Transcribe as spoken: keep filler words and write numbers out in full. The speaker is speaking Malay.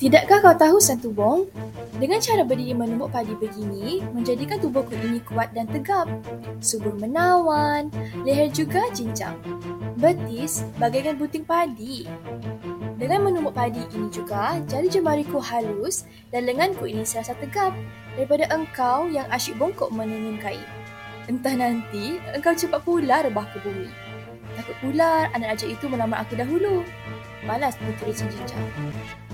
Tidakkah kau tahu, Sang Tubong? Dengan cara berdiri menumbuk padi begini, menjadikan tubuhku ini kuat dan tegap. Subur menawan, leher juga cincang. Betis bagaikan bunting padi. Dengan menumbuk padi ini juga, jari jemariku halus dan lenganku ini serasa tegap daripada engkau yang asyik bongkok menenun kain. Entah nanti engkau cepat pula rebah ke bumi. Takut pula anak ajaib itu melamar aku dahulu. Malas bertulis cincang.